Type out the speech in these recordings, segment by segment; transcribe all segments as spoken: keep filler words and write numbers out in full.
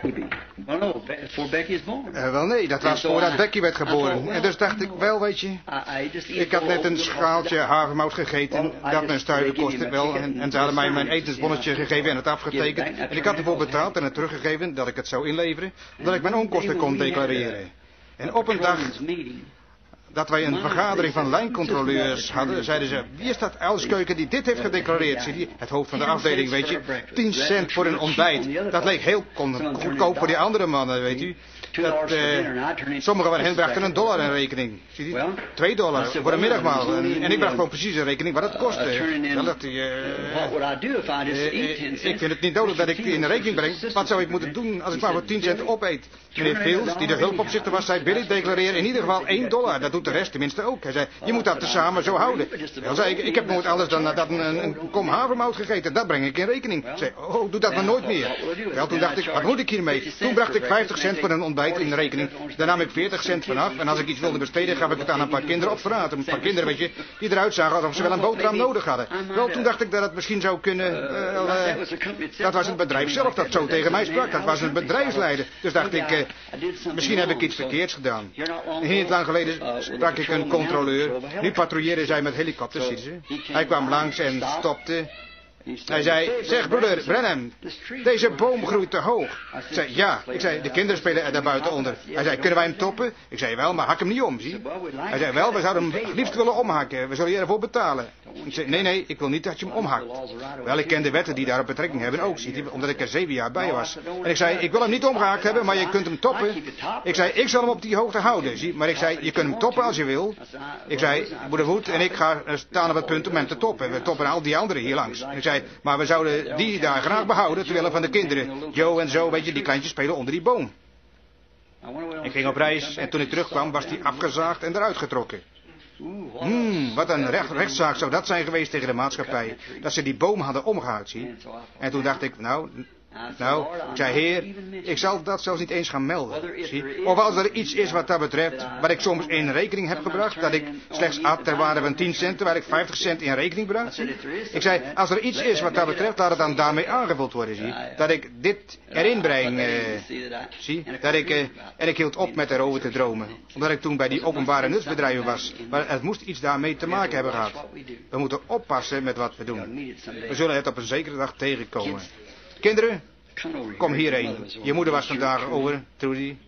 Well, no, before Becky is born. Uh, wel nee, dat was voordat Becky werd geboren. En dus dacht ik, wel weet je, ik had net een schaaltje havermout gegeten, dat mijn stuiver kostte wel. En, en ze hadden mij mijn etensbonnetje gegeven en het afgetekend. En ik had ervoor betaald en het teruggegeven dat ik het zou inleveren, dat ik mijn onkosten kon declareren. En op een dag dat wij een vergadering van lijncontroleurs hadden, zeiden ze, wie is dat uilskeuken die dit heeft gedeclareerd? Zie je, het hoofd van de afdeling, weet je, tien cent voor een ontbijt. Dat leek heel goedkoop voor die andere mannen, weet u. Dat, uh, sommigen van hen brachten een dollar in rekening. Zie je? Twee dollar voor een middagmaal. En, en ik bracht gewoon precies een rekening wat het kostte. Dan dacht ik, uh, uh, ik vind het niet nodig dat ik die in de rekening breng. Wat zou ik moeten doen als ik maar voor tien cent opeet? Meneer Fields, die de hulpopzichter was, zei, Billy, declareer in ieder geval één dollar. Dat doet de rest tenminste ook. Hij zei, je moet dat tezamen zo houden. Wel, zei ik, ik heb nooit anders dan dat een, een, een kom havermout gegeten. Dat breng ik in rekening. Ik zei, oh, doe dat maar nooit meer. Wel, toen dacht ik, wat moet ik hiermee? Toen bracht ik vijftig cent voor een ontbijt in de rekening. Daar nam ik veertig cent vanaf. En als ik iets wilde besteden, gaf ik het aan een paar kinderen op straat. Een paar kinderen, weet je, die eruit zagen alsof ze wel een boterham nodig hadden. Wel, toen dacht ik dat het misschien zou kunnen... Uh, uh, dat was het bedrijf zelf dat zo tegen mij sprak. Dat was een bedrijfsleider. Dus dacht ik, uh, misschien heb ik iets verkeerds gedaan. En niet lang geleden sprak ik een controleur. Nu patrouilleerde zij met helikopters, zie je. Hij kwam langs en stopte. Hij zei, zeg broeder Brenham, deze boom groeit te hoog. Ik zei, ja. Ik zei, de kinderen spelen er daar buiten onder. Hij zei, kunnen wij hem toppen? Ik zei, wel, maar hak hem niet om, zie. Hij zei, wel, we zouden hem liefst willen omhakken. We zullen je ervoor betalen. Ik zei, nee, nee, ik wil niet dat je hem omhakt. Wel, ik ken de wetten die daarop betrekking hebben ook, zie je, omdat ik er zeven jaar bij was. En ik zei, ik wil hem niet omgehakt hebben, maar je kunt hem toppen. Ik zei, ik zal hem op die hoogte houden, zie. Maar ik zei, je kunt hem toppen als je wil. Ik zei, broeder Wood en ik gaan staan op het punt om hem te toppen. We toppen al die anderen hier langs. Ik zei, maar we zouden die daar graag behouden, terwille van de kinderen. Joe en zo, weet je, die kleintjes spelen onder die boom. Ik ging op reis en toen ik terugkwam was die afgezaagd en eruit getrokken. Hmm, wat een recht, rechtszaak zou dat zijn geweest tegen de maatschappij. Dat ze die boom hadden omgehaakt, zie. En toen dacht ik, nou... Nou, ik zei, heer, ik zal dat zelfs niet eens gaan melden. Zie? Of als er iets is wat dat betreft, wat ik soms in rekening heb gebracht, dat ik slechts at ter waarde van tien cent, terwijl ik vijftig cent in rekening bracht. Zie? Ik zei, als er iets is wat dat betreft, laat het dan daarmee aangevuld worden, zie. Dat ik dit erin breng, uh, zie. Dat ik, uh, en ik hield op met erover te dromen. Omdat ik toen bij die openbare nutsbedrijven was. Maar het moest iets daarmee te maken hebben gehad. We moeten oppassen met wat we doen. We zullen het op een zekere dag tegenkomen. Kinderen, kom hierheen. Je moeder was vandaag over, Trudy.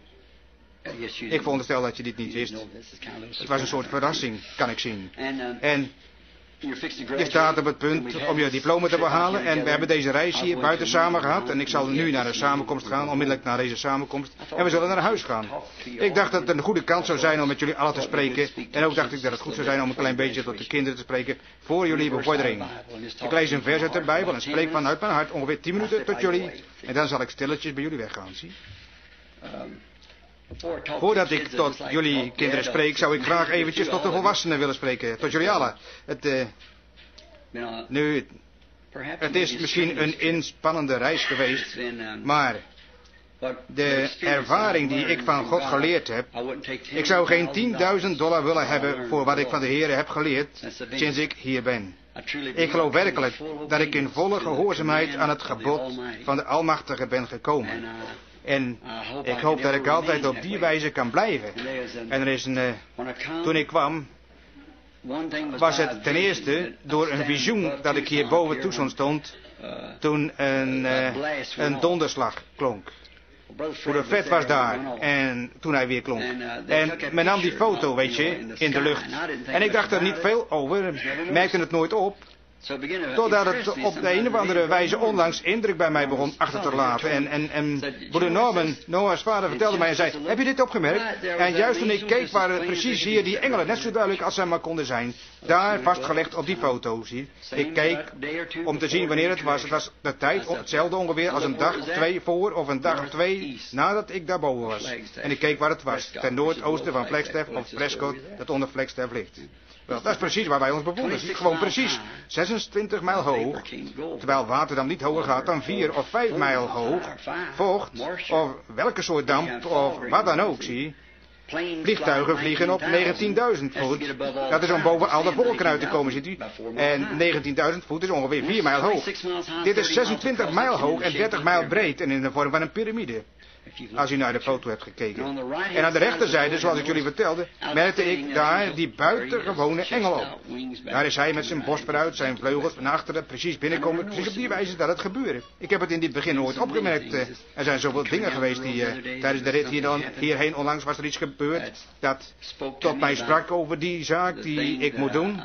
Ik veronderstel dat je dit niet wist. Het was een soort verrassing, kan ik zien. En je staat op het punt om je diploma te behalen. En we hebben deze reis hier buiten samen gehad. En ik zal nu naar een samenkomst gaan, onmiddellijk naar deze samenkomst. En we zullen naar huis gaan. Ik dacht dat het een goede kans zou zijn om met jullie allen te spreken. En ook dacht ik dat het goed zou zijn om een klein beetje tot de kinderen te spreken voor jullie bevordering. Ik lees een vers uit de Bijbel en spreek vanuit mijn hart ongeveer tien minuten tot jullie. En dan zal ik stilletjes bij jullie weggaan, zie. Voordat ik tot jullie kinderen spreek, zou ik graag eventjes tot de volwassenen willen spreken. Tot jullie allen. Het, uh, nu, het is misschien een inspannende reis geweest, maar de ervaring die ik van God geleerd heb, ik zou geen tienduizend dollar willen hebben voor wat ik van de Heer heb geleerd sinds ik hier ben. Ik geloof werkelijk dat ik in volle gehoorzaamheid aan het gebod van de Almachtige ben gekomen. En ik hoop dat ik altijd op die wijze kan blijven. En er is een... Uh, toen ik kwam, was het ten eerste door een visioen dat ik hier boven Tucson stond, toen een, uh, een donderslag klonk. Broeder Fred was daar en toen hij weer klonk. En men nam die foto, weet je, in de lucht. En ik dacht er niet veel over, merkte het nooit op. Totdat het op de een of andere wijze onlangs indruk bij mij begon achter te laten. En, en, en broeder Norman, Noah's vader, vertelde mij en zei, heb je dit opgemerkt? En juist toen ik keek waren precies hier die engelen, net zo duidelijk als zij maar konden zijn. Daar vastgelegd op die foto, zie. Ik keek om te zien wanneer het was. Het was de tijd hetzelfde ongeveer als een dag of twee voor of een dag of twee nadat ik daarboven was. En ik keek waar het was, ten noordoosten van Flagstaff of Prescott, dat onder Flagstaff ligt. Wel, dat is precies waar wij ons bevonden. Gewoon precies zesentwintig mijl hoog. Terwijl water dan niet hoger gaat dan vier of vijf mijl hoog. Vocht, of welke soort damp, of wat dan ook, zie. Vliegtuigen vliegen op negentienduizend voet. Dat is om boven al de wolken uit te komen, ziet u. En negentienduizend voet is ongeveer vier mijl hoog. Dit is zesentwintig mijl hoog en dertig mijl breed en in de vorm van een piramide. Als u naar de foto hebt gekeken. En aan de rechterzijde, zoals ik jullie vertelde, merkte ik daar die buitengewone engel op. Daar is hij met zijn borst vooruit, zijn vleugels van achteren, precies binnenkomen. Precies op die wijze dat het gebeurde. Ik heb het in dit begin nooit opgemerkt. Er zijn zoveel dingen geweest die uh, tijdens de rit hier dan, hierheen onlangs was er iets gebeurd. Dat tot mij sprak over die zaak die ik moet doen.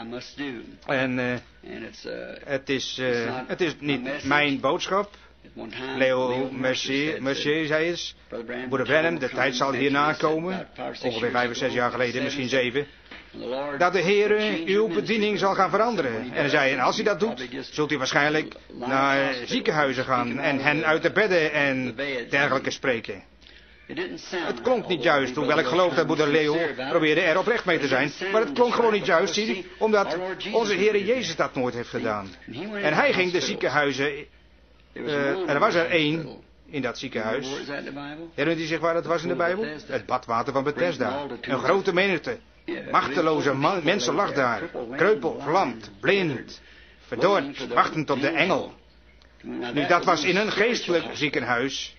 En uh, het, is, uh, het is niet mijn boodschap. Leo Mercier, Mercier zei eens, broeder Branham, de tijd zal hierna komen, ongeveer vijf of zes jaar geleden, misschien zeven, dat de Heere uw bediening zal gaan veranderen. En hij zei, en als hij dat doet, zult u waarschijnlijk naar ziekenhuizen gaan en hen uit de bedden en dergelijke spreken. Het klonk niet juist, hoewel ik geloof dat broeder Leo probeerde er oprecht mee te zijn, maar het klonk gewoon niet juist, zie je, omdat onze Heere Jezus dat nooit heeft gedaan. En hij ging de ziekenhuizen... Uh, er was er één in dat ziekenhuis. Herinnert u zich waar dat was in de Bijbel? Het badwater van Bethesda. Een grote menigte. Machteloze man, mensen lag daar. Kreupel, verlamd, blind, verdord, wachtend op de engel. Nu, dat was in een geestelijk ziekenhuis,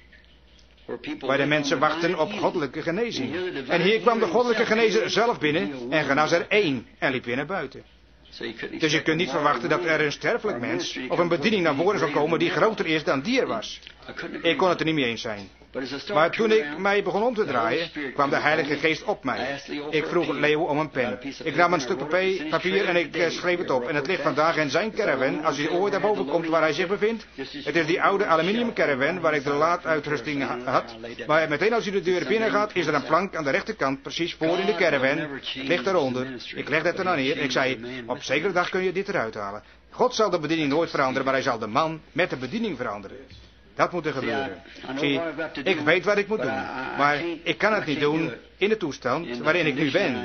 waar de mensen wachten op goddelijke genezing. En hier kwam de goddelijke genezer zelf binnen en genas er één en liep weer naar buiten. Dus je kunt niet verwachten dat er een sterfelijk mens of een bediening naar voren zou komen die groter is dan die er was. Ik kon het er niet mee eens zijn. Maar toen ik mij begon om te draaien, kwam de Heilige Geest op mij. Ik vroeg Leo om een pen. Ik nam een stuk papier en ik schreef het op. En het ligt vandaag in zijn caravan, als u ooit daarboven komt waar hij zich bevindt. Het is die oude aluminium caravan waar ik de laaduitrusting had. Maar meteen als u de deur binnen gaat, is er een plank aan de rechterkant, precies voor in de caravan. Het ligt daaronder. Ik leg het er dan neer. Ik zei, op zekere dag kun je dit eruit halen. God zal de bediening nooit veranderen, maar hij zal de man met de bediening veranderen. Dat moet er gebeuren. Zie, ik weet wat ik moet doen, maar ik kan het niet doen in de toestand waarin ik nu ben.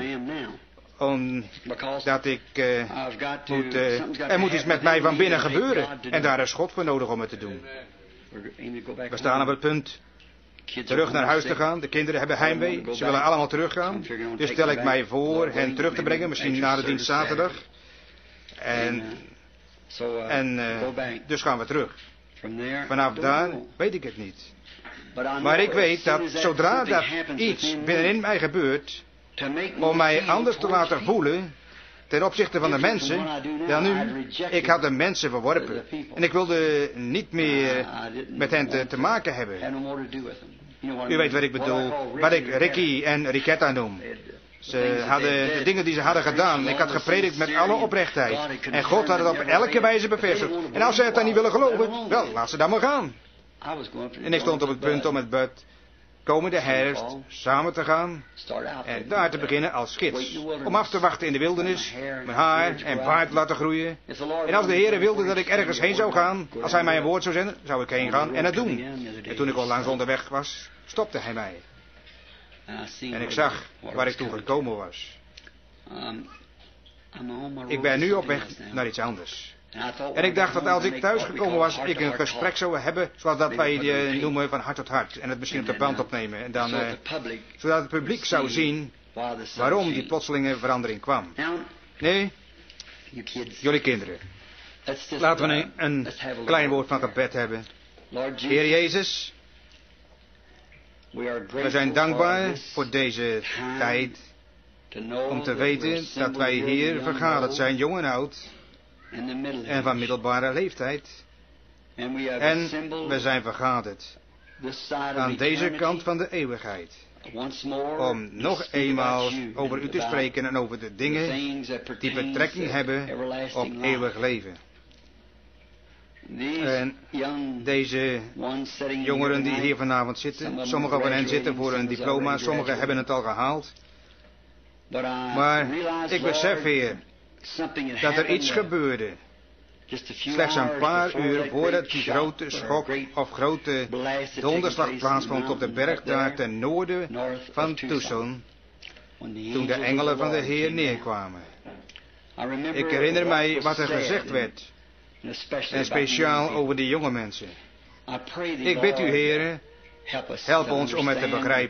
Omdat ik uh, moet, uh, er moet iets met mij van binnen gebeuren. En daar is God voor nodig om het te doen. We staan op het punt terug naar huis te gaan. De kinderen hebben heimwee. Ze willen allemaal teruggaan. Dus stel ik mij voor hen terug te brengen, misschien na de dienst zaterdag. En, en uh, dus gaan we terug. Vanaf daar weet ik het niet. Maar ik weet dat zodra dat iets binnenin mij gebeurt, om mij anders te laten voelen ten opzichte van de mensen, dan nu, ik had de mensen verworpen. En ik wilde niet meer met hen te, te maken hebben. U weet wat ik bedoel, wat ik Ricky en Riquetta noem. Ze hadden de dingen die ze hadden gedaan. Ik had gepredikt met alle oprechtheid. En God had het op elke wijze bevestigd. En als ze het dan niet willen geloven, wel, laat ze dan maar gaan. En ik stond op het punt om met Bud komende herfst samen te gaan. En daar te beginnen als gids. Om af te wachten in de wildernis. Mijn haar en baard laten groeien. En als de Heer wilde dat ik ergens heen zou gaan, als hij mij een woord zou zenden, zou ik heen gaan en het doen. En toen ik al langs onderweg was, stopte hij mij. En ik zag waar ik toen gekomen was. Ik ben nu op weg naar iets anders. En ik dacht dat als ik thuis gekomen was, ik een gesprek zou hebben, zoals dat wij uh, noemen van hart tot hart. En het misschien op de band opnemen. En dan, uh, zodat het publiek zou zien waarom die plotselinge verandering kwam. Nee, jullie kinderen. Laten we een, een klein woord van gebed hebben. Heer Jezus, we zijn dankbaar voor deze tijd, om te weten dat wij hier vergaderd zijn, jong en oud, en van middelbare leeftijd. En we zijn vergaderd aan deze kant van de eeuwigheid, om nog eenmaal over u te spreken en over de dingen die betrekking hebben op eeuwig leven. En deze jongeren die hier vanavond zitten, sommigen van hen zitten voor een diploma, sommigen hebben het al gehaald. Maar ik besef, Heer, dat er iets gebeurde. Slechts een paar uur voordat die grote schok of grote donderslag plaatsvond op de berg daar ten noorden van Tucson, toen de engelen van de Heer neerkwamen. Ik herinner mij wat er gezegd werd. En speciaal over die jonge mensen. Ik bid u, Heere, help ons om het te begrijpen.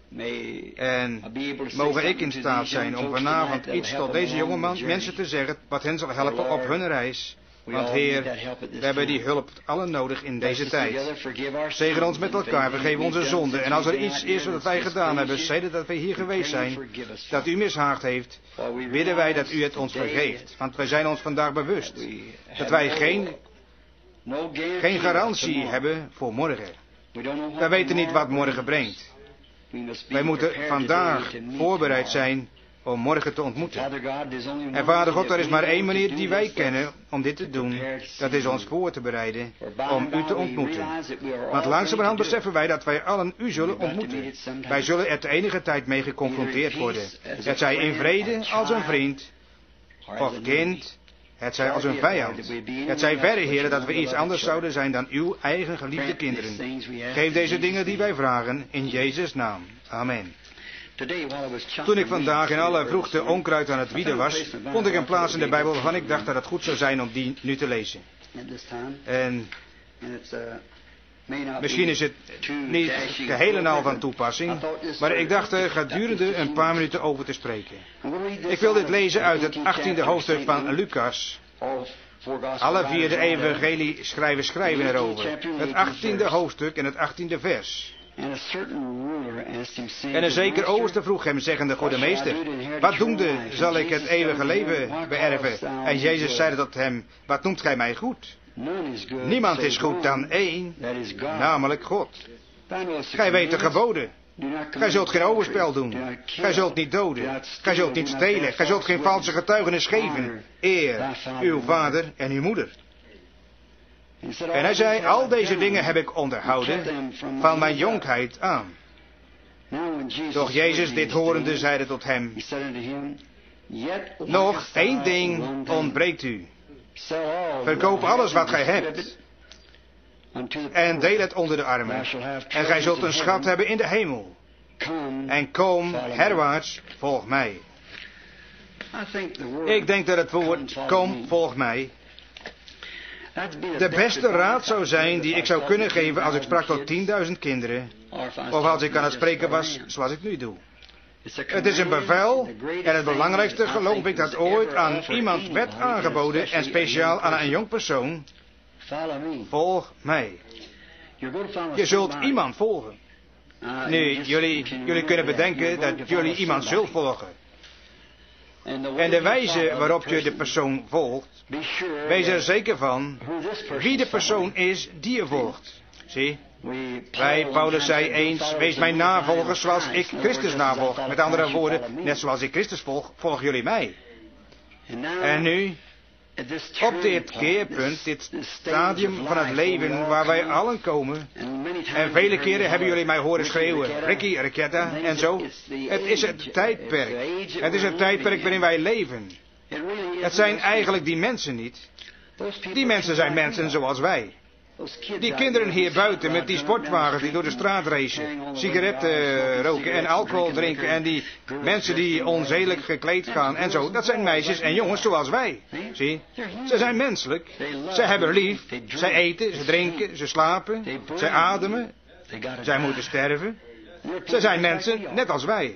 En mogen ik in staat zijn om vanavond iets tot deze jonge man, mensen te zeggen wat hen zal helpen op hun reis. Want Heer, we hebben die hulp allen nodig in deze tijd. Zegen ons met elkaar, vergeef onze zonden. En als er iets is wat wij gedaan hebben, sedert dat wij hier geweest zijn, dat u mishaagd heeft, bidden wij dat u het ons vergeeft. Want wij zijn ons vandaag bewust dat wij geen, geen garantie hebben voor morgen. Wij weten niet wat morgen brengt. Wij moeten vandaag voorbereid zijn om morgen te ontmoeten. En Vader God, er is maar één manier die wij kennen om dit te doen. Dat is ons voor te bereiden om u te ontmoeten. Want langzamerhand beseffen wij dat wij allen u zullen ontmoeten. Wij zullen er de enige tijd mee geconfronteerd worden. Het zij in vrede als een vriend, of kind, het zij als een vijand. Het zij verre, Heer, dat we iets anders zouden zijn dan uw eigen geliefde kinderen. Geef deze dingen die wij vragen in Jezus' naam. Amen. Toen ik vandaag in alle vroegte onkruid aan het wieden was, vond ik een plaats in de Bijbel waarvan ik dacht dat het goed zou zijn om die nu te lezen. En misschien is het niet geheel en al van toepassing, maar ik dacht er gedurende een paar minuten over te spreken. Ik wil dit lezen uit het achttiende hoofdstuk van Lucas. Alle vier de evangelie schrijven schrijven erover. Het achttiende hoofdstuk en het achttiende vers. En een zeker overste vroeg hem, zeggende: Goede meester, wat doende zal ik het eeuwige leven beërven? En Jezus zeide tot hem: Wat noemt gij mij goed? Niemand is goed dan één, namelijk God. Gij weet de geboden. Gij zult geen overspel doen. Gij zult niet doden. Gij zult niet stelen. Gij zult geen valse getuigenis geven. Eer uw vader en uw moeder. En hij zei: Al deze dingen heb ik onderhouden van mijn jonkheid aan. Doch Jezus dit horende zeide tot hem: Nog één ding ontbreekt u. Verkoop alles wat gij hebt en deel het onder de armen. En gij zult een schat hebben in de hemel. En kom herwaarts, volg mij. Ik denk dat het woord kom, volg mij de beste raad zou zijn die ik zou kunnen geven als ik sprak tot tienduizend kinderen. Of als ik aan het spreken was zoals ik nu doe. Het is een bevel en het belangrijkste geloof ik dat ooit aan iemand werd aangeboden en speciaal aan een jong persoon. Volg mij. Je zult iemand volgen. Nu, jullie, jullie kunnen bedenken dat jullie iemand zult volgen. En de wijze waarop je de persoon volgt, wees er zeker van wie de persoon is die je volgt. Zie? Wij, Paulus zei eens: wees mijn navolgers zoals ik Christus navolg. Met andere woorden, net zoals ik Christus volg, volgen jullie mij. En nu, op dit keerpunt, dit stadium van het leven waar wij allen komen, en vele keren hebben jullie mij horen schreeuwen: Ricky, Ricketta en zo. Het is het tijdperk. Het is het tijdperk waarin wij leven. Het zijn eigenlijk die mensen niet. Die mensen zijn mensen zoals wij. Die kinderen hier buiten met die sportwagens die door de straat racen, sigaretten roken en alcohol drinken en die mensen die onzedelijk gekleed gaan en zo, dat zijn meisjes en jongens zoals wij. Zie, ze zijn menselijk, ze hebben lief, zij eten, ze drinken, ze slapen, zij ademen, zij moeten sterven. Ze zijn mensen net als wij.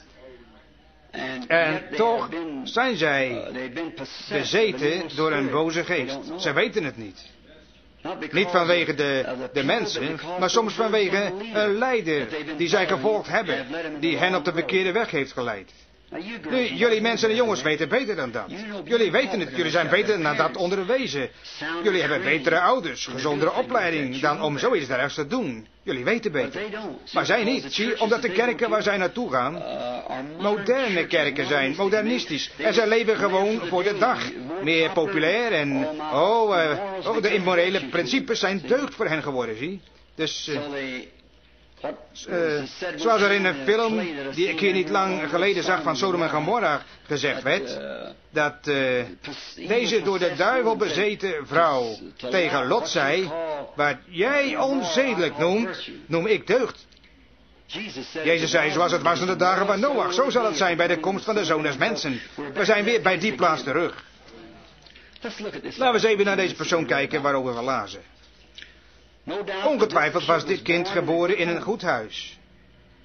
En toch zijn zij bezeten door een boze geest. Ze weten het niet. Niet vanwege de, de mensen, maar soms vanwege een leider die zij gevolgd hebben, die hen op de verkeerde weg heeft geleid. Nu, jullie mensen en jongens weten beter dan dat. Jullie weten het, jullie zijn beter dan dat onderwezen. Jullie hebben betere ouders, gezondere opleiding dan om zoiets dergelijks te doen. Jullie weten beter. Maar zij niet, zie, omdat de kerken waar zij naartoe gaan, moderne kerken zijn, modernistisch. En zij leven gewoon voor de dag. Meer populair en, oh, uh, oh de immorele principes zijn deugd voor hen geworden, zie. Dus, uh, Uh, zoals er in een film die ik hier niet lang geleden zag van Sodom en Gomorra gezegd werd, dat uh, deze door de duivel bezeten vrouw tegen Lot zei: wat jij onzedelijk noemt, noem ik deugd. Jezus zei: zoals het was in de dagen van Noach, zo zal het zijn bij de komst van de Zoon des Mensen. We zijn weer bij die plaats terug. Laten we eens even naar deze persoon kijken waarover we lazen. Ongetwijfeld was dit kind geboren in een goed huis.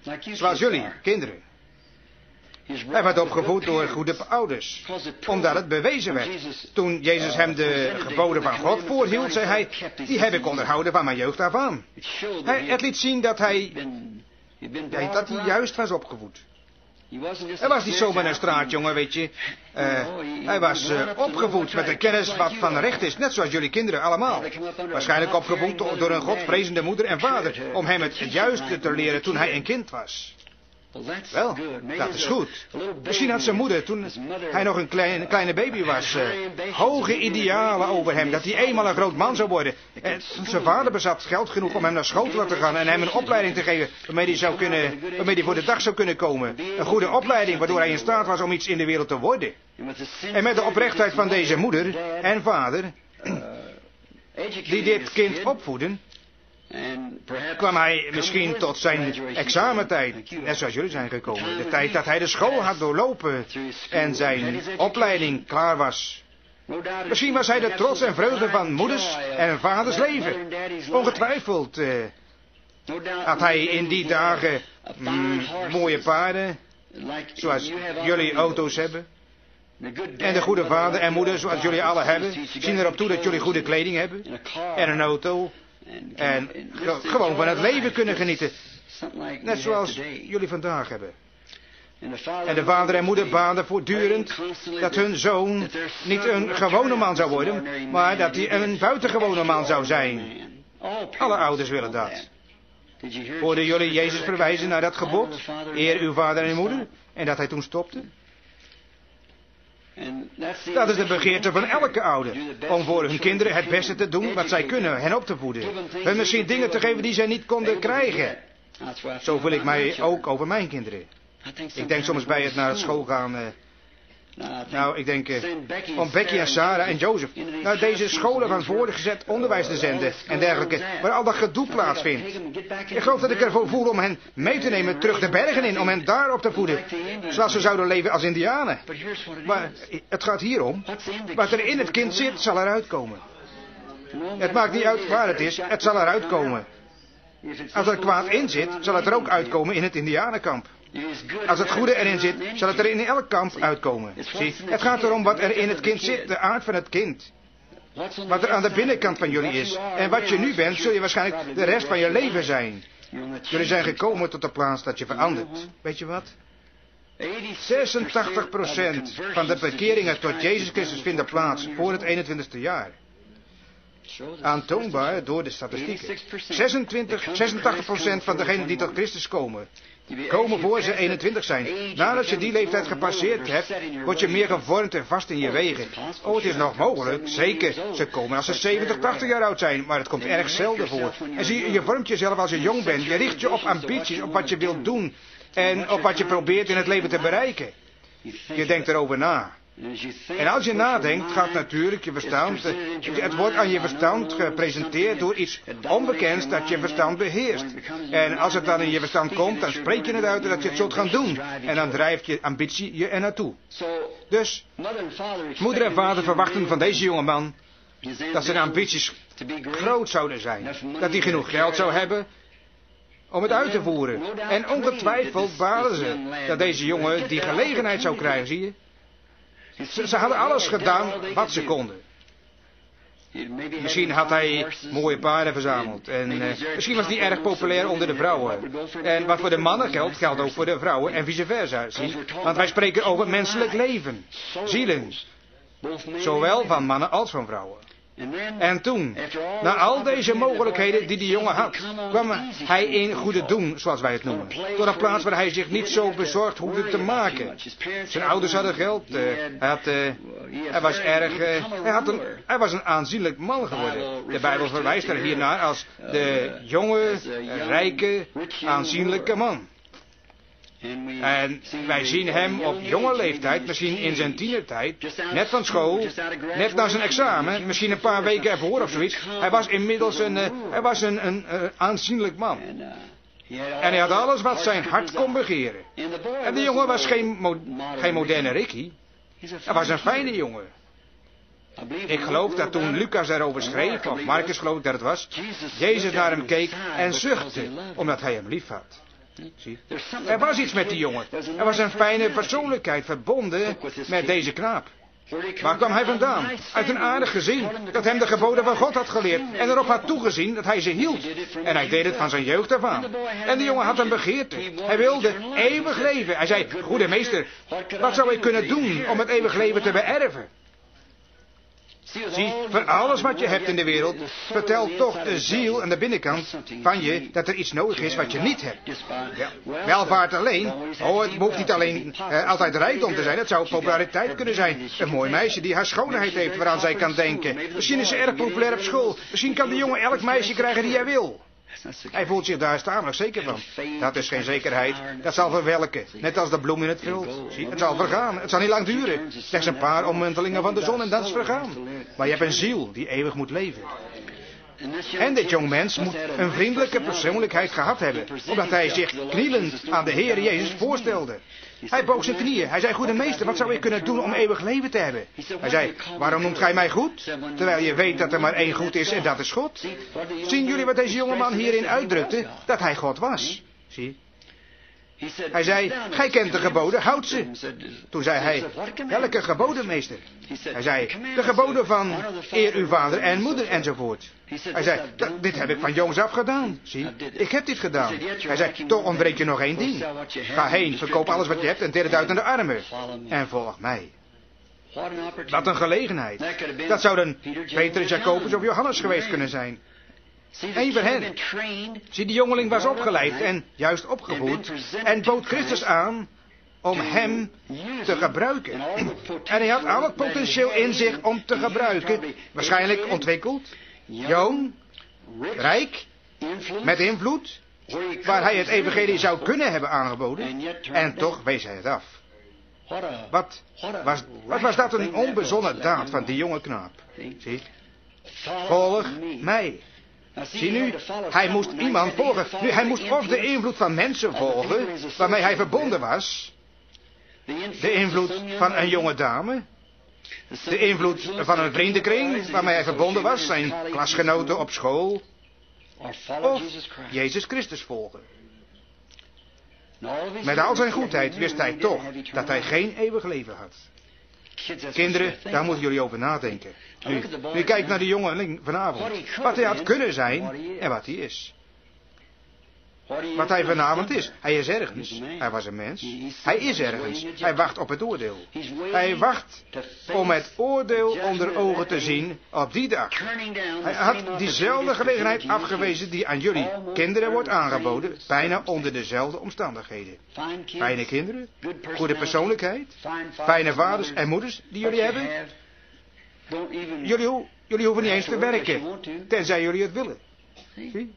Zoals jullie, kinderen. Hij werd opgevoed door goede ouders, omdat het bewezen werd. Toen Jezus hem de geboden van God voorhield, zei hij, die heb ik onderhouden van mijn jeugd af aan. Hij, het liet zien dat hij, dat hij juist was opgevoed. Hij was niet zomaar een straatjongen, weet je. Uh, hij was uh, opgevoed met de kennis wat van recht is, net zoals jullie kinderen allemaal. Waarschijnlijk opgevoed door een godvrezende moeder en vader, om hem het juiste te leren toen hij een kind was. Wel, dat is goed. Misschien had zijn moeder, toen hij nog een klein, kleine baby was, uh, hoge idealen over hem, dat hij eenmaal een groot man zou worden. En zijn vader bezat geld genoeg om hem naar school te laten gaan en hem een opleiding te geven, waarmee hij, zou kunnen, waarmee hij voor de dag zou kunnen komen. Een goede opleiding, waardoor hij in staat was om iets in de wereld te worden. En met de oprechtheid van deze moeder en vader, die dit kind opvoeden, kwam hij misschien tot zijn examentijd, net zoals jullie zijn gekomen. De tijd dat hij de school had doorlopen en zijn opleiding klaar was. Misschien was hij de trots en vreugde van moeders en vaders leven. Ongetwijfeld uh, had hij in die dagen mm, mooie paarden, zoals jullie auto's hebben. En de goede vader en moeder, zoals jullie alle hebben, zien erop toe dat jullie goede kleding hebben en een auto. En ge gewoon van het leven kunnen genieten. Net zoals jullie vandaag hebben. En de vader en moeder baden voortdurend dat hun zoon niet een gewone man zou worden, maar dat hij een buitengewone man zou zijn. Alle ouders willen dat. Hoorden jullie Jezus verwijzen naar dat gebod? Eer uw vader en moeder. En dat hij toen stopte? Dat is de begeerte van elke ouder, om voor hun kinderen het beste te doen wat zij kunnen, hen op te voeden. Hun misschien dingen te geven die zij niet konden krijgen. Zo voel ik mij ook over mijn kinderen. Ik denk soms bij het naar het school gaan. Uh, nou, ik denk uh, om Becky en Sarah en Joseph naar deze scholen van voortgezet onderwijs te zenden en dergelijke, waar al dat gedoe plaatsvindt. Ik geloof dat ik ervoor voel om hen mee te nemen terug de bergen in, om hen daar op te voeden, zoals ze zouden leven als Indianen. Maar het gaat hier om, wat er in het kind zit, zal eruit komen. Het maakt niet uit waar het is, het zal eruit komen. Als er kwaad in zit, zal het er ook uitkomen in het Indianenkamp. Als het goede erin zit, zal het er in elk kamp uitkomen. Zie, het gaat erom wat er in het kind zit, de aard van het kind. Wat er aan de binnenkant van jullie is. En wat je nu bent, zul je waarschijnlijk de rest van je leven zijn. Jullie zijn gekomen tot de plaats dat je verandert. Weet je wat? zesentachtig procent van de bekeringen tot Jezus Christus vinden plaats voor het eenentwintigste jaar. Aantoonbaar door de statistieken. zesentwintig, zesentachtig procent van degenen die tot Christus komen, komen voor ze eenentwintig zijn. Nadat je die leeftijd gepasseerd hebt, word je meer gevormd en vast in je wegen. Oh, het is nog mogelijk, zeker. Ze komen als ze zeventig, tachtig jaar oud zijn, maar het komt erg zelden voor. En zie je, je vormt jezelf als je jong bent. Je richt je op ambities, op wat je wilt doen en op wat je probeert in het leven te bereiken. Je denkt erover na. En als je nadenkt, gaat natuurlijk je verstand, het wordt aan je verstand gepresenteerd door iets onbekends dat je verstand beheerst. En als het dan in je verstand komt, dan spreek je het uit dat je het zult gaan doen. En dan drijft je ambitie je er naartoe. Dus, moeder en vader verwachten van deze jongeman dat zijn ambities groot zouden zijn. Dat hij genoeg geld zou hebben om het uit te voeren. En ongetwijfeld balen ze dat deze jongen die gelegenheid zou krijgen, zie je. Ze, ze hadden alles gedaan wat ze konden. Misschien had hij mooie paarden verzameld. En uh, misschien was hij erg populair onder de vrouwen. En wat voor de mannen geldt, geldt ook voor de vrouwen en vice versa. Zie? Want wij spreken over menselijk leven. Zielen. Zowel van mannen als van vrouwen. En toen, na al deze mogelijkheden die die jongen had, kwam hij in goede doen, zoals wij het noemen. Tot een plaats waar hij zich niet zo bezorgd hoefde te maken. Zijn ouders hadden geld, uh, hij, had, uh, hij was erg, uh, hij, had een, hij was een aanzienlijk man geworden. De Bijbel verwijst er hiernaar als de jonge, rijke, aanzienlijke man. En wij zien hem op jonge leeftijd, misschien in zijn tienertijd, net van school, net na zijn examen, misschien een paar weken ervoor of zoiets. Hij was inmiddels een, uh, hij was een, een uh, aanzienlijk man. En hij had alles wat zijn hart kon begeren. En de jongen was geen, mo geen moderne Ricky. Hij was een fijne jongen. Ik geloof dat toen Lucas erover schreef, of Marcus geloof ik dat het was, Jezus naar hem keek en zuchtte, omdat hij hem lief had. Zie. Er was iets met die jongen. Er was een fijne persoonlijkheid verbonden met deze knaap. Waar kwam hij vandaan? Uit een aardig gezin dat hem de geboden van God had geleerd en erop had toegezien dat hij ze hield. En hij deed het van zijn jeugd af aan. En de jongen had een begeerte. Hij wilde eeuwig leven. Hij zei, goede meester, wat zou ik kunnen doen om het eeuwig leven te beërven? Zie, van alles wat je hebt in de wereld, vertelt toch de ziel aan de binnenkant van je dat er iets nodig is wat je niet hebt. Ja, welvaart alleen, oh, het hoeft niet alleen eh, altijd rijkdom te zijn, het zou populariteit kunnen zijn. Een mooi meisje die haar schoonheid heeft waaraan zij kan denken. Misschien is ze erg populair op school, misschien kan de jongen elk meisje krijgen die hij wil. Hij voelt zich daar tamelijk zeker van. Dat is geen zekerheid. Dat zal verwelken. Net als de bloem in het veld. Zie, het zal vergaan. Het zal niet lang duren. Slechts een paar omwentelingen van de zon en dat is vergaan. Maar je hebt een ziel die eeuwig moet leven. En dit jongmens moet een vriendelijke persoonlijkheid gehad hebben. Omdat hij zich knielend aan de Heer Jezus voorstelde. Hij boog zijn knieën. Hij zei, goede meester, wat zou ik kunnen doen om eeuwig leven te hebben? Hij zei, waarom noemt gij mij goed? Terwijl je weet dat er maar één goed is en dat is God. Zien jullie wat deze jongeman hierin uitdrukte? Dat hij God was. Zie. Hij zei, gij kent de geboden, houd ze. Toen zei hij, welke geboden, meester? Hij zei, de geboden van eer uw vader en moeder enzovoort. Hij zei, dit heb ik van jongs af gedaan. Zie, ik heb dit gedaan. Hij zei, toch ontbreekt je nog één ding. Ga heen, verkoop alles wat je hebt en deel het uit aan de armen. En volg mij. Wat een gelegenheid. Dat zouden Petrus, Jacobus of Johannes geweest kunnen zijn. Een van hen. Zie, die jongeling was opgeleid en juist opgevoed en bood Christus aan om hem te gebruiken. En hij had al het potentieel in zich om te gebruiken. Waarschijnlijk ontwikkeld, jong, rijk, met invloed, waar hij het evangelie zou kunnen hebben aangeboden. En toch wees hij het af. Wat was, wat was dat een onbezonnen daad van die jonge knaap? Zie, volg mij. Zie nu, hij moest iemand volgen. Nu, hij moest of de invloed van mensen volgen, waarmee hij verbonden was. De invloed van een jonge dame. De invloed van een vriendenkring, waarmee hij verbonden was, zijn klasgenoten op school. Of Jezus Christus volgen. Met al zijn goedheid wist hij toch dat hij geen eeuwig leven had. Kinderen, daar moeten jullie over nadenken. Nu, nu kijk naar de jongeling vanavond. Wat hij had kunnen zijn en wat hij is. Wat hij vanavond is. Hij is ergens. Hij was een mens. Hij is ergens. Hij wacht op het oordeel. Hij wacht om het oordeel onder ogen te zien op die dag. Hij had diezelfde gelegenheid afgewezen die aan jullie kinderen wordt aangeboden. Bijna onder dezelfde omstandigheden. Fijne kinderen. Goede persoonlijkheid. Fijne vaders en moeders die jullie hebben. Jullie, ho- jullie hoeven niet eens te werken. Tenzij jullie het willen. Zie?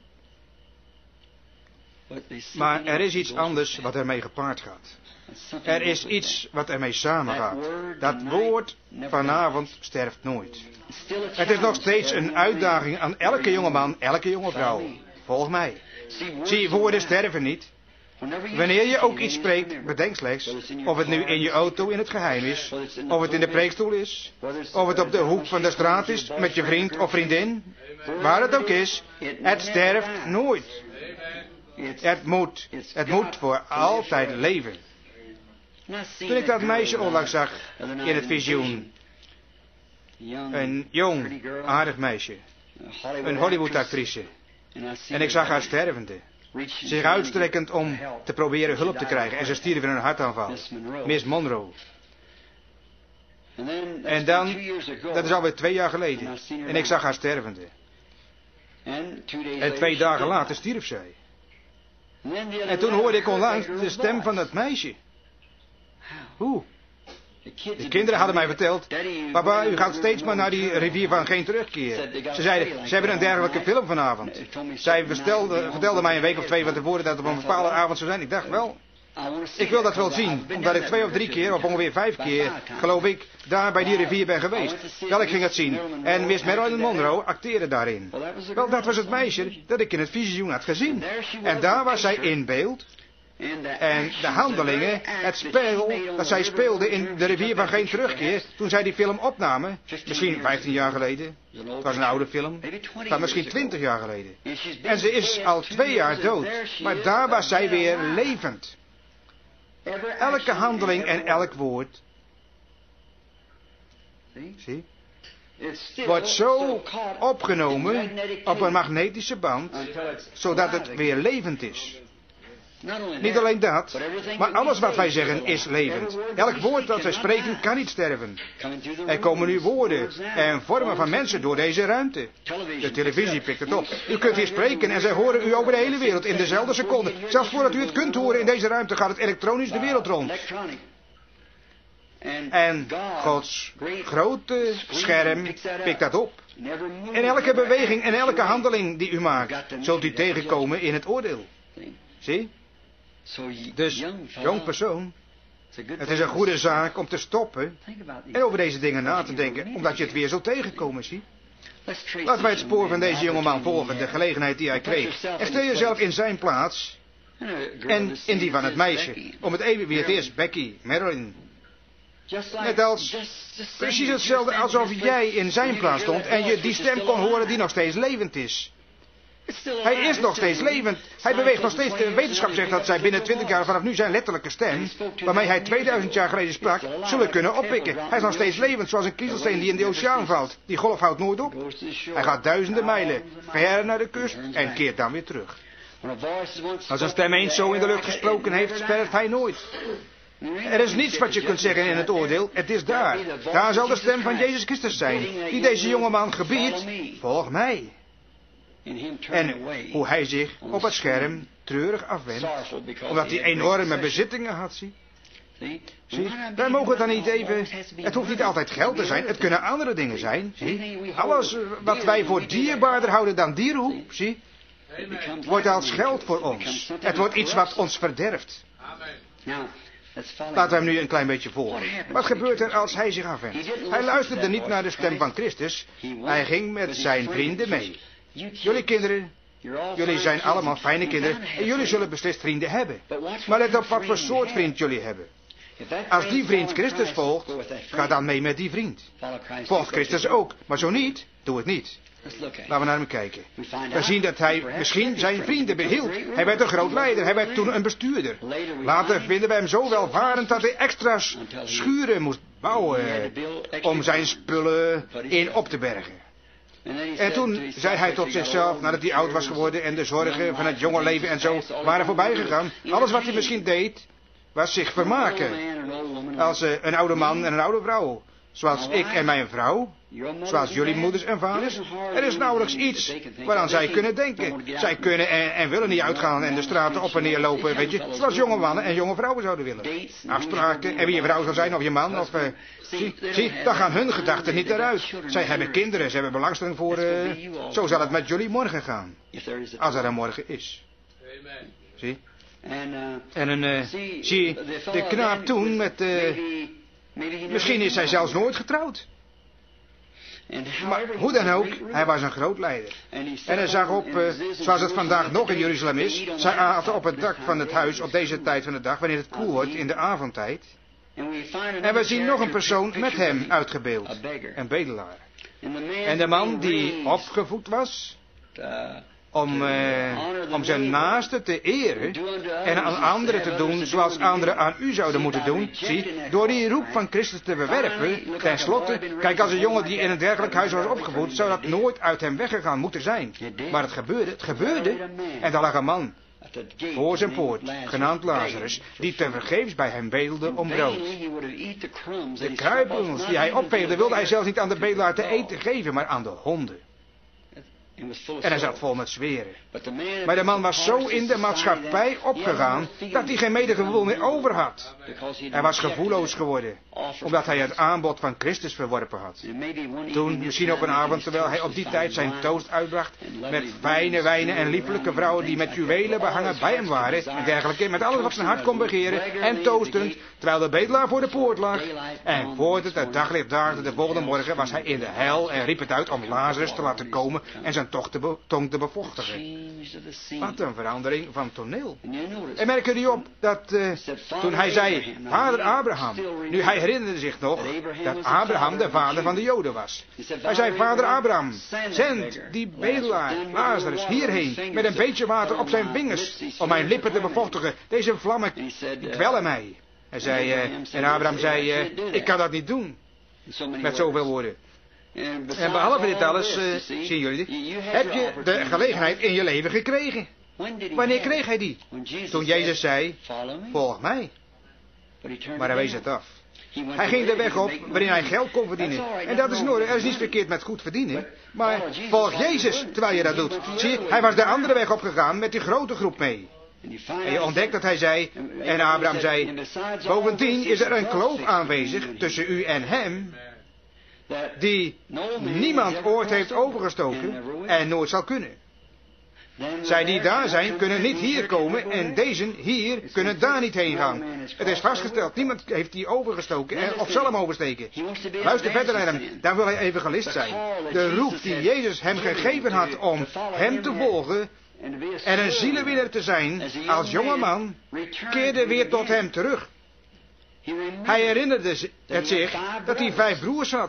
Maar er is iets anders wat ermee gepaard gaat. Er is iets wat ermee samengaat. Dat woord vanavond sterft nooit. Het is nog steeds een uitdaging aan elke jongeman, elke jonge vrouw. Volg mij. Zie, woorden sterven niet. Wanneer je ook iets spreekt, bedenk slechts of het nu in je auto in het geheim is, of het in de preekstoel is, of het op de hoek van de straat is met je vriend of vriendin. Waar het ook is, het sterft nooit. Het moet, het moet voor altijd leven. Toen ik dat meisje onlangs zag in het visioen, een jong, aardig meisje, een Hollywood-actrice, en ik zag haar stervende, zich uitstrekkend om te proberen hulp te krijgen, en ze stierf in een hartaanval, Miss Monroe. En dan, dat is alweer twee jaar geleden, en ik zag haar stervende. En twee dagen later stierf zij. En toen hoorde ik onlangs de stem van dat meisje. Hoe? De kinderen hadden mij verteld, papa, u gaat steeds maar naar die rivier van geen terugkeer. Ze zeiden, ze hebben een dergelijke film vanavond. Zij vertelde, vertelde mij een week of twee van tevoren dat het op een bepaalde avond zou zijn. Ik dacht, wel, ik wil dat wel zien, omdat ik twee of drie keer, of ongeveer vijf keer, geloof ik, daar bij die rivier ben geweest. Wel, ik ging het zien. En Miss Marilyn Monroe acteerde daarin. Wel, dat was het meisje dat ik in het visioen had gezien. En daar was zij in beeld. En de handelingen, het spel dat zij speelden in de rivier van geen terugkeer, toen zij die film opnamen, misschien vijftien jaar geleden, het was een oude film, maar misschien twintig jaar geleden. En ze is al twee jaar dood, maar daar was zij weer levend. Elke handeling en elk woord, zie, wordt zo opgenomen op een magnetische band, zodat het weer levend is. Niet alleen dat, maar alles wat wij zeggen is levend. Elk woord dat wij spreken kan niet sterven. Er komen nu woorden en vormen van mensen door deze ruimte. De televisie pikt het op. U kunt hier spreken en zij horen u over de hele wereld in dezelfde seconde. Zelfs voordat u het kunt horen in deze ruimte gaat het elektronisch de wereld rond. En Gods grote scherm pikt dat op. En elke beweging en elke handeling die u maakt, zult u tegenkomen in het oordeel. Zie? Dus, jong persoon, het is een goede zaak om te stoppen en over deze dingen na te denken, omdat je het weer zult tegenkomen, zie? Laten wij het spoor van deze jongeman volgen, de gelegenheid die hij kreeg. En stel jezelf in zijn plaats en in die van het meisje. Om het even wie het is, Becky, Marilyn. Net als, precies hetzelfde alsof jij in zijn plaats stond en je die stem kon horen die nog steeds levend is. Hij is nog steeds levend. Hij beweegt nog steeds. De wetenschap zegt dat zij binnen twintig jaar vanaf nu zijn letterlijke stem, waarmee hij tweeduizend jaar geleden sprak, zullen kunnen oppikken. Hij is nog steeds levend, zoals een kiezelsteen die in de oceaan valt. Die golf houdt nooit op. Hij gaat duizenden mijlen ver naar de kust en keert dan weer terug. Als een stem eens zo in de lucht gesproken heeft, sterft hij nooit. Er is niets wat je kunt zeggen in het oordeel. Het is daar. Daar zal de stem van Jezus Christus zijn, die deze jongeman gebiedt, volg mij. En hoe hij zich op het scherm treurig afwendt, omdat hij enorme bezittingen had, zie. Zie, wij mogen dan niet even, het hoeft niet altijd geld te zijn, het kunnen andere dingen zijn, zie. Alles wat wij voor dierbaarder houden dan dierenhoep, zie, wordt als geld voor ons. Het wordt iets wat ons verderft. Laten we hem nu een klein beetje volgen. Wat gebeurt er als hij zich afwendt? Hij luisterde niet naar de stem van Christus, hij ging met zijn vrienden mee. Jullie kinderen, jullie zijn allemaal fijne kinderen en jullie zullen beslist vrienden hebben. Maar let op wat voor soort vriend jullie hebben. Als die vriend Christus volgt, ga dan mee met die vriend. Volgt Christus ook, maar zo niet, doe het niet. Laten we naar hem kijken. We zien dat hij misschien zijn vrienden behield. Hij werd een groot leider, hij werd toen een bestuurder. Later vinden we hem zo welvarend dat hij extra schuren moest bouwen om zijn spullen in op te bergen. En toen zei hij tot zichzelf, nadat hij oud was geworden en de zorgen van het jonge leven en zo waren voorbij gegaan. Alles wat hij misschien deed, was zich vermaken. Als uh, een oude man en een oude vrouw. Zoals ik en mijn vrouw. Zoals jullie moeders en vaders. Er is nauwelijks iets waaraan zij kunnen denken. Zij kunnen en, en willen niet uitgaan en de straten op en neer lopen, weet je. Zoals jonge mannen en jonge vrouwen zouden willen. Afspraken en wie je vrouw zal zijn of je man. Of, uh, zie, zie, dan gaan hun gedachten niet eruit. Zij hebben kinderen, ze hebben belangstelling voor... Uh, zo zal het met jullie morgen gaan. Als er een morgen is. Zie. En een, uh, zie, de knaap toen met... Uh, misschien is hij zelfs nooit getrouwd. Maar hoe dan ook, hij was een groot leider. En hij zag op, uh, zoals het vandaag nog in Jeruzalem is, zij aten op het dak van het huis op deze tijd van de dag, wanneer het koel wordt in de avondtijd. En we zien nog een persoon met hem uitgebeeld, een bedelaar. En de man die opgevoed was om, uh, om zijn naaste te eren en aan anderen te doen zoals anderen aan u zouden moeten doen. Zie, door die roep van Christus te bewerpen, ten slotte, kijk, als een jongen die in een dergelijk huis was opgevoed, zou dat nooit uit hem weggegaan moeten zijn. Maar het gebeurde, het gebeurde, en daar lag een man voor zijn poort, genaamd Lazarus, die tevergeefs bij hem bedelde om brood. De kruimels die hij opveegde, wilde hij zelfs niet aan de bedelaar te eten geven, maar aan de honden. En hij zat vol met zweren. Maar de man was zo in de maatschappij opgegaan, dat hij geen medegevoel meer over had. Hij was gevoelloos geworden, omdat hij het aanbod van Christus verworpen had. Toen, misschien op een avond, terwijl hij op die tijd zijn toast uitbracht, met fijne wijnen en lieflijke vrouwen die met juwelen behangen bij hem waren, en dergelijke, met alles wat zijn hart kon begeren, en toastend, terwijl de bedelaar voor de poort lag. En voordat het daglicht daagde de volgende morgen, was hij in de hel en riep het uit om Lazarus te laten komen en zijn zijn toch te be- tong te bevochtigen. Wat een verandering van toneel. En merk jullie op dat uh, toen hij zei, vader Abraham, nu hij herinnerde zich nog dat Abraham de vader van de Joden was. Hij zei, vader Abraham, zend die bedelaar Lazarus hierheen met een beetje water op zijn vingers om mijn lippen te bevochtigen. Deze vlammen kwellen mij. Hij zei, uh, en Abraham zei, uh, ik kan dat niet doen. Met zoveel woorden. En behalve dit alles, uh, zien jullie dit, heb je de gelegenheid in je leven gekregen. Wanneer kreeg hij die? Toen Jezus zei, volg mij. Maar hij wees het af. Hij ging de weg op waarin hij geld kon verdienen. En dat is in orde, er is niets verkeerd met goed verdienen. Maar volg Jezus terwijl je dat doet. Zie je, hij was de andere weg opgegaan met die grote groep mee. En je ontdekt dat hij zei, en Abraham zei, bovendien is er een kloof aanwezig tussen u en hem, die niemand ooit heeft overgestoken en nooit zal kunnen. Zij die daar zijn, kunnen niet hier komen en deze hier kunnen daar niet heen gaan. Het is vastgesteld, niemand heeft die overgestoken en, of zal hem oversteken. Luister verder naar hem, daar wil hij evangelist zijn. De roep die Jezus hem gegeven had om hem te volgen en een zielenwinner te zijn als jonge man, keerde weer tot hem terug. Hij herinnerde het zich dat hij vijf broers had,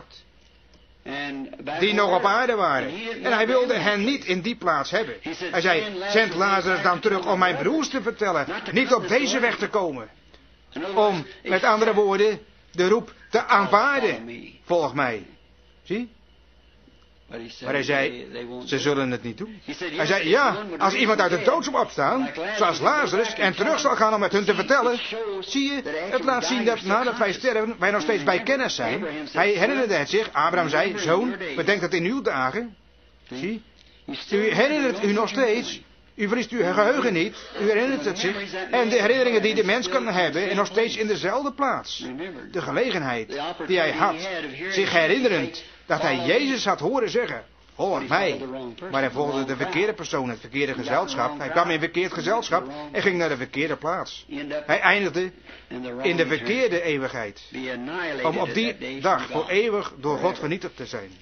die nog op aarde waren. En hij wilde hen niet in die plaats hebben. Hij zei, zend Lazarus dan terug om mijn broers te vertellen, niet op deze weg te komen. Om, met andere woorden, de roep te aanvaarden. Volg mij. Zie? Maar hij zei, ze zullen het niet doen. Hij zei, ja, als iemand uit de dood zal opstaan, zoals Lazarus, en terug zal gaan om het hun te vertellen. Zie je, het laat zien dat nadat wij sterven, wij nog steeds bij kennis zijn. Hij herinnerde het zich, Abraham zei, zoon, bedenk dat in uw dagen. Zie, u herinnert u nog steeds. U verliest uw geheugen niet, u herinnert het zich. En de herinneringen die de mens kan hebben, en nog steeds in dezelfde plaats. De gelegenheid die hij had, zich herinnerend dat hij Jezus had horen zeggen, volg mij. Maar hij volgde de verkeerde persoon, het verkeerde gezelschap. Hij kwam in verkeerd gezelschap en ging naar de verkeerde plaats. Hij eindigde in de verkeerde eeuwigheid. Om op die dag voor eeuwig door God vernietigd te zijn.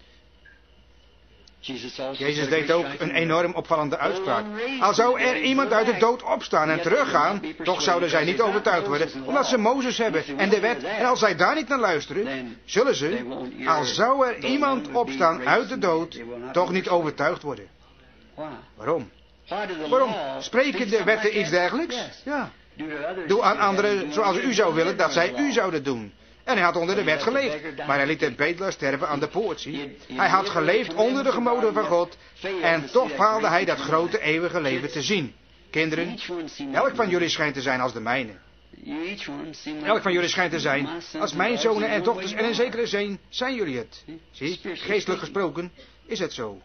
Jezus deed ook een enorm opvallende uitspraak. Al zou er iemand uit de dood opstaan en teruggaan, toch zouden zij niet overtuigd worden, omdat ze Mozes hebben en de wet. En als zij daar niet naar luisteren, zullen ze, al zou er iemand opstaan uit de dood, toch niet overtuigd worden. Waarom? Waarom? Spreken de wetten iets dergelijks? Ja. Doe aan anderen zoals u zou willen dat zij u zouden doen. En hij had onder de wet geleefd, maar hij liet een bedelaar sterven aan de poort, zie. Hij had geleefd onder de geboden van God, en toch faalde hij dat grote eeuwige leven te zien. Kinderen, elk van jullie schijnt te zijn als de mijne. Elk van jullie schijnt te zijn als mijn zonen en dochters, en in zekere zin zijn jullie het. Zie, geestelijk gesproken is het zo.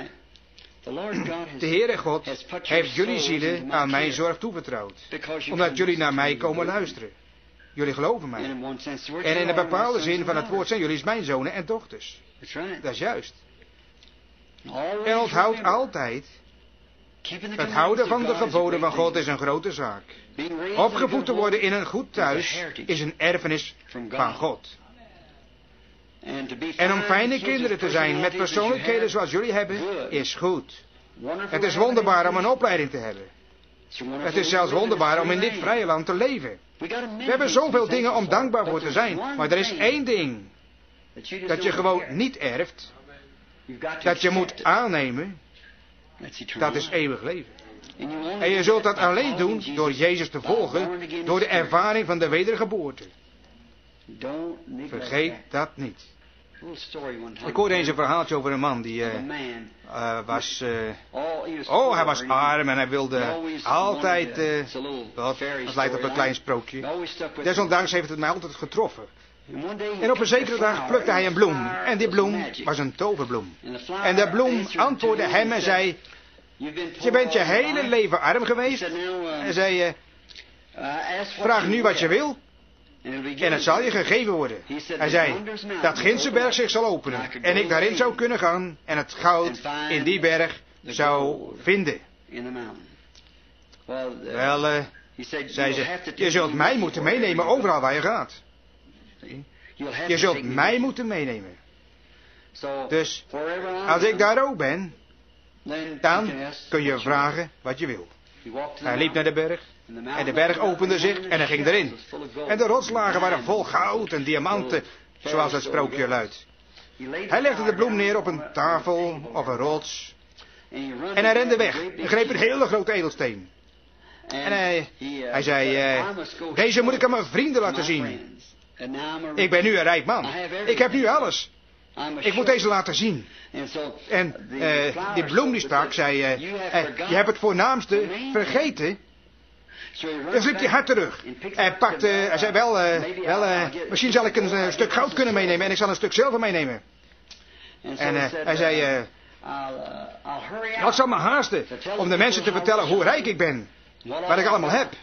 De Heere God heeft jullie zielen aan mijn zorg toevertrouwd, omdat jullie naar mij komen luisteren. Jullie geloven mij. En in een bepaalde zin van het woord zijn jullie mijn zonen en dochters. Dat is juist. En onthoud altijd, het houden van de geboden van God is een grote zaak. Opgevoed te worden in een goed thuis is een erfenis van God. En om fijne kinderen te zijn met persoonlijkheden zoals jullie hebben, is goed. Het is wonderbaar om een opleiding te hebben. Het is zelfs wonderbaar om in dit vrije land te leven. We hebben zoveel dingen om dankbaar voor te zijn, maar er is één ding dat je gewoon niet erft, dat je moet aannemen, dat is eeuwig leven. En je zult dat alleen doen door Jezus te volgen, door de ervaring van de wedergeboorte. Vergeet dat niet. Ik hoorde eens een verhaaltje over een man die uh, uh, was... Uh, oh, hij was arm en hij wilde altijd... Uh, wat, het lijkt op een klein sprookje. Desondanks heeft het mij altijd getroffen. En op een zekere dag plukte hij een bloem. En die bloem was een toverbloem. En de bloem antwoordde hem en zei... Je bent je hele leven arm geweest. En zei... Uh, vraag nu wat je wil. En het zal je gegeven worden. Hij zei, dat ginse berg zich zal openen. En ik daarin zou kunnen gaan. En het goud in die berg zou vinden. Wel, uh, zei ze, je zult mij moeten meenemen overal waar je gaat. Je zult mij moeten meenemen. Dus, als ik daar ook ben, Dan kun je vragen wat je wil. Hij liep naar de berg. En de berg opende zich en hij ging erin. En de rotslagen waren vol goud en diamanten, zoals het sprookje luidt. Hij legde de bloem neer op een tafel of een rots. En hij rende weg en greep een hele grote edelsteen. En hij, hij zei, eh, deze moet ik aan mijn vrienden laten zien. Ik ben nu een rijk man. Ik heb nu alles. Ik moet deze laten zien. En uh, die bloem die stak, zei, uh, uh, je hebt het voornaamste vergeten. Dus liep hij hard terug. Hij pakte, hij zei wel, uh, wel uh, misschien zal ik een uh, stuk goud kunnen meenemen en ik zal een stuk zilver meenemen. En uh, hij zei, uh, ik zal me haasten om de mensen te vertellen hoe rijk ik ben. Wat ik allemaal heb.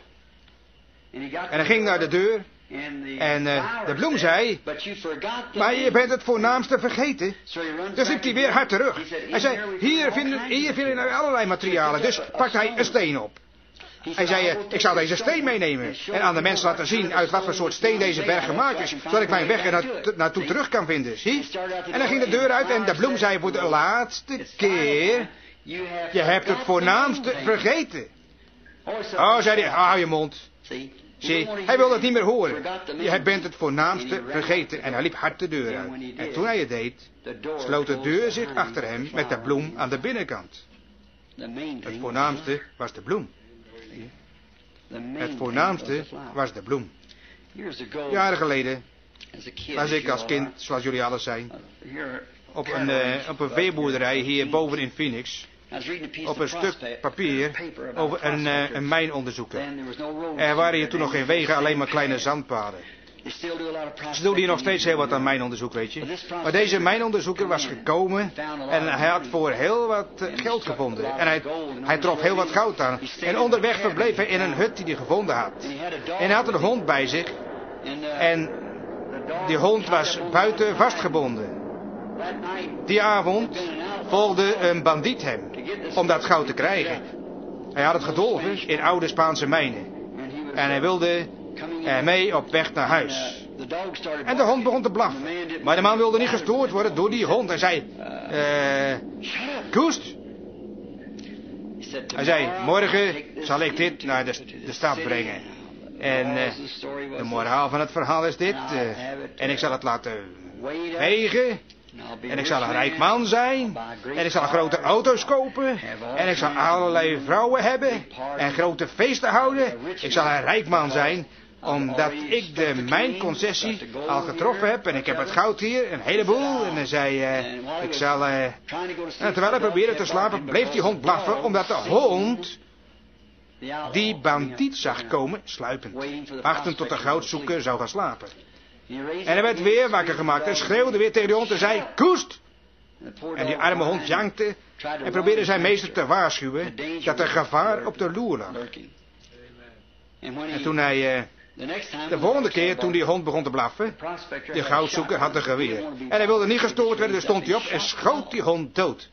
En hij ging naar de deur. En uh, de bloem zei, maar je bent het voornaamste vergeten. Dus liep hij weer hard terug. Hij zei, hier vinden, hier vinden we allerlei materialen. Dus pakte hij een steen op. Hij zei, uh, ik zal deze steen meenemen. En aan de mensen laten zien uit wat voor soort steen deze berg gemaakt is. Zodat ik mijn weg er naartoe, naartoe terug kan vinden. Zie? En hij ging de deur uit en de bloem zei voor de laatste keer, je hebt het voornaamste vergeten. Oh, zei hij, hou je mond. Zie, hij wilde het niet meer horen. Je bent het voornaamste vergeten. En hij liep hard de deur uit. En toen hij het deed, sloot de deur zich achter hem met de bloem aan de binnenkant. Het voornaamste was de bloem. Het voornaamste was de bloem. Jaren geleden was ik als kind, zoals jullie alles zijn, op een, uh, op een veeboerderij hier boven in Phoenix. Op een stuk papier over een, uh, een mijnonderzoeker. Er waren hier toen nog geen wegen, alleen maar kleine zandpaden. Ze doen hier nog steeds heel wat aan mijnonderzoek, weet je. Maar deze mijnonderzoeker was gekomen en hij had voor heel wat geld gevonden. En hij, hij trof heel wat goud aan. En onderweg verbleef hij in een hut die hij gevonden had. En hij had een hond bij zich. En die hond was buiten vastgebonden. Die avond volgde een bandiet hem om dat goud te krijgen. Hij had het gedolven in oude Spaanse mijnen. En hij wilde ermee op weg naar huis. En de hond begon te blaffen. Maar de man wilde niet gestoord worden door die hond. Hij zei, eh, Koest. Hij zei, morgen zal ik dit naar de, de stad brengen. En uh, de moraal van het verhaal is dit. Uh, en ik zal het laten wegen. En ik zal een rijk man zijn. En ik zal grote auto's kopen. En ik zal allerlei vrouwen hebben. En grote feesten houden. Ik zal een rijk man zijn. Omdat ik de mijnconcessie al getroffen heb. En ik heb het goud hier. Een heleboel. En hij zei, uh, ik zal... Uh... En terwijl hij probeerde te slapen, bleef die hond blaffen. Omdat de hond die bandiet zag komen, sluipend. Wachtend tot de goudzoeker zou gaan slapen. En hij werd weer wakker gemaakt en schreeuwde weer tegen de hond en zei, Koest! En die arme hond jankte en probeerde zijn meester te waarschuwen dat er gevaar op de loer lag. En toen hij, uh, de volgende keer toen die hond begon te blaffen, de goudzoeker had een geweer. En hij wilde niet gestoord worden, dus stond hij op en schoot die hond dood.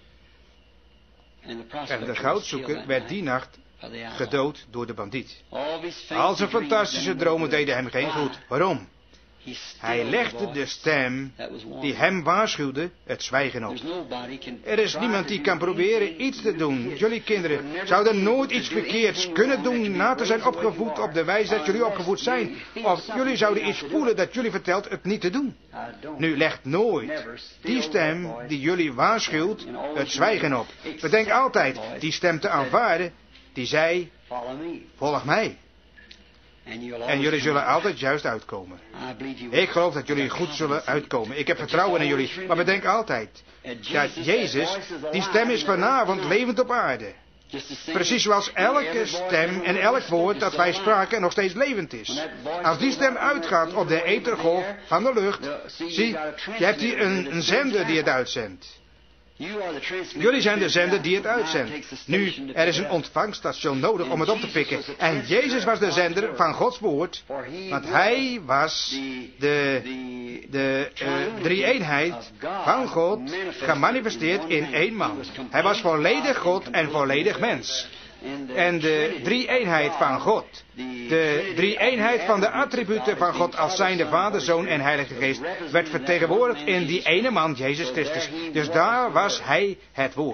En de goudzoeker werd die nacht gedood door de bandiet. Al zijn fantastische dromen deden hem geen goed. Waarom? Hij legde de stem die hem waarschuwde het zwijgen op. Er is niemand die kan proberen iets te doen. Jullie kinderen zouden nooit iets verkeerds kunnen doen na te zijn opgevoed op de wijze dat jullie opgevoed zijn. Of jullie zouden iets voelen dat jullie vertelt het niet te doen. Nu legt nooit die stem die jullie waarschuwt het zwijgen op. Bedenk altijd die stem te aanvaarden die zei, volg mij. En jullie zullen altijd juist uitkomen. Ik geloof dat jullie goed zullen uitkomen. Ik heb vertrouwen in jullie. Maar bedenk altijd dat Jezus, die stem is vanavond levend op aarde. Precies zoals elke stem en elk woord dat wij spraken nog steeds levend is. Als die stem uitgaat op de ethergolf van de lucht. Zie, je hebt hier een, een zender die het uitzendt. Jullie zijn de zender die het uitzendt. Nu, er is een ontvangststation nodig om het op te pikken. En Jezus was de zender van Gods woord. Want hij was de, de uh, drie-eenheid van God gemanifesteerd in één man. Hij was volledig God en volledig mens. En de drie-eenheid van God, de drie-eenheid van de attributen van God als zijnde Vader, Zoon en Heilige Geest, werd vertegenwoordigd in die ene man, Jezus Christus. Dus daar was hij het woord.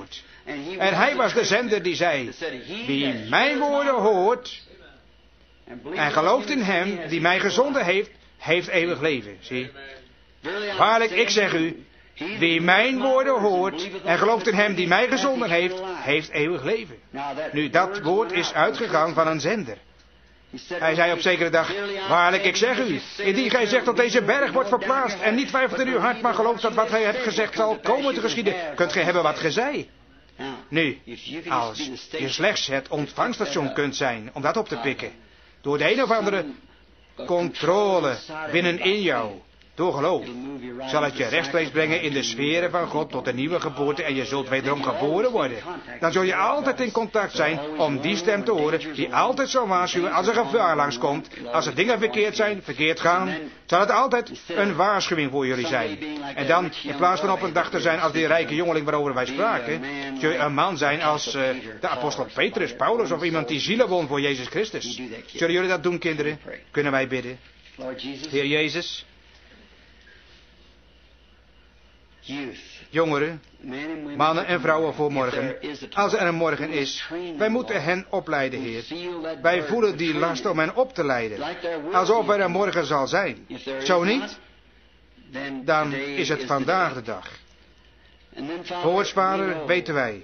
En hij was de zender die zei, wie mijn woorden hoort en gelooft in hem die mij gezonden heeft, heeft eeuwig leven. Zie? Waarlijk, ik zeg u, wie mijn woorden hoort en gelooft in hem die mij gezonden heeft, heeft eeuwig leven. Nu, dat woord is uitgegaan van een zender. Hij zei op zekere dag, waarlijk, ik zeg u, indien gij zegt dat deze berg wordt verplaatst en niet twijfelt in uw hart, maar gelooft dat wat gij hebt gezegd zal komen te geschieden, kunt gij hebben wat gij zei. Nu, als je slechts het ontvangstation kunt zijn om dat op te pikken, door de een of andere controle binnenin jou, door geloof, zal het je rechtstreeks brengen in de sferen van God tot een nieuwe geboorte en je zult wederom geboren worden. Dan zul je altijd in contact zijn om die stem te horen die altijd zal waarschuwen als er gevaar langskomt. Als er dingen verkeerd zijn, verkeerd gaan, zal het altijd een waarschuwing voor jullie zijn. En dan, in plaats van op een dag te zijn als die rijke jongeling waarover wij spraken, zul je een man zijn als uh, de apostel Petrus, Paulus of iemand die zielen won voor Jezus Christus. Zullen jullie dat doen, kinderen? Kunnen wij bidden? Heer Jezus, jongeren, mannen en vrouwen voor morgen, als er een morgen is, wij moeten hen opleiden, Heer. Wij voelen die last om hen op te leiden, alsof er een morgen zal zijn. Zo niet, dan is het vandaag de dag. Voorts, Vader, weten wij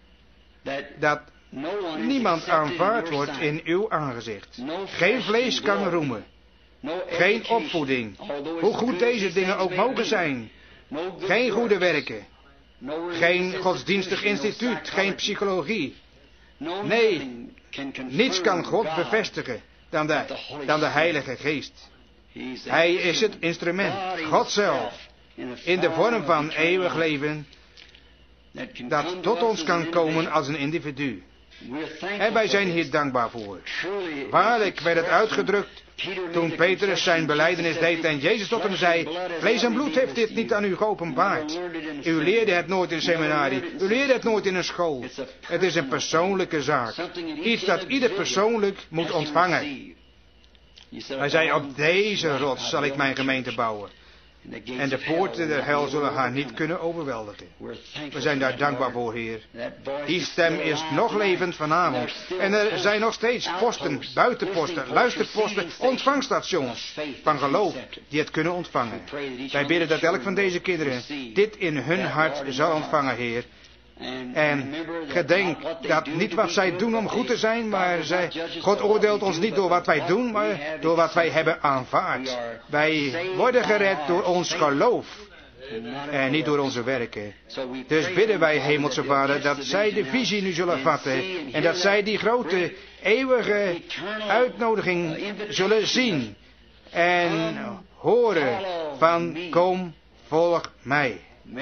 dat niemand aanvaard wordt in uw aangezicht. Geen vlees kan roemen. Geen opvoeding, hoe goed deze dingen ook mogen zijn. Geen goede werken. Geen godsdienstig instituut. Geen psychologie. Nee, niets kan God bevestigen dan de, dan de Heilige Geest. Hij is het instrument, God zelf, in de vorm van eeuwig leven, dat tot ons kan komen als een individu. En wij zijn hier dankbaar voor. Waarlijk werd het uitgedrukt toen Petrus zijn belijdenis deed en Jezus tot hem zei, vlees en bloed heeft dit niet aan u geopenbaard. U leerde het nooit in een seminarie, u leerde het nooit in een school. Het is een persoonlijke zaak. Iets dat ieder persoonlijk moet ontvangen. Hij zei, op deze rots zal ik mijn gemeente bouwen. En de poorten der hel zullen haar niet kunnen overweldigen. We zijn daar dankbaar voor, Heer. Die stem is nog levend vanavond. En er zijn nog steeds posten, buitenposten, luisterposten, ontvangstations van geloof die het kunnen ontvangen. Wij bidden dat elk van deze kinderen dit in hun hart zal ontvangen, Heer. En gedenk dat niet wat zij doen om goed te zijn, maar zij, God oordeelt ons niet door wat wij doen, maar door wat wij hebben aanvaard. Wij worden gered door ons geloof en niet door onze werken. Dus bidden wij, Hemelse Vader, dat zij de visie nu zullen vatten en dat zij die grote, eeuwige uitnodiging zullen zien en horen van kom, volg mij.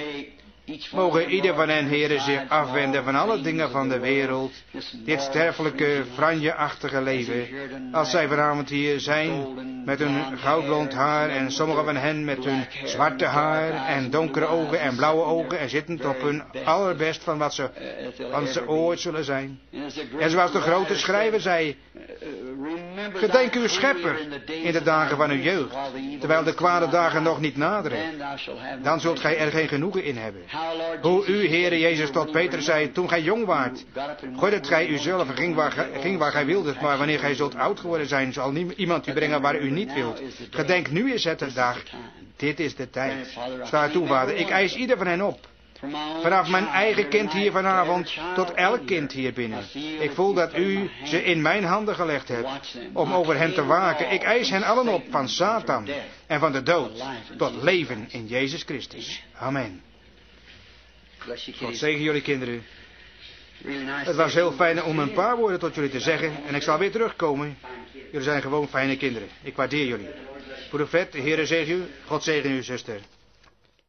Mogen ieder van hen, heren, zich afwenden van alle dingen van de wereld, dit sterfelijke, franjeachtige leven, als zij vanavond hier zijn met hun goudblond haar en sommigen van hen met hun zwarte haar en donkere ogen en blauwe ogen en zittend op hun allerbest van wat ze, wat ze ooit zullen zijn. En zoals de grote schrijver zei, gedenk uw schepper in de dagen van uw jeugd, terwijl de kwade dagen nog niet naderen. Dan zult gij er geen genoegen in hebben. Hoe u, Heere Jezus, tot Petrus zei, toen gij jong waart, gooidet gij uzelf en ging waar, ging waar gij wildet, maar wanneer gij zult oud geworden zijn, zal iemand u brengen waar u niet wilt. Gedenk, nu is het de dag, dit is de tijd. Sta toe, Vader, ik eis ieder van hen op. Vanaf mijn eigen kind hier vanavond tot elk kind hier binnen. Ik voel dat u ze in mijn handen gelegd hebt om over hen te waken. Ik eis hen allen op van Satan en van de dood tot leven in Jezus Christus. Amen. God zegen jullie kinderen. Het was heel fijn om een paar woorden tot jullie te zeggen en ik zal weer terugkomen. Jullie zijn gewoon fijne kinderen. Ik waardeer jullie. Voor de vet, de Heere zegen u. God zegen u, zuster.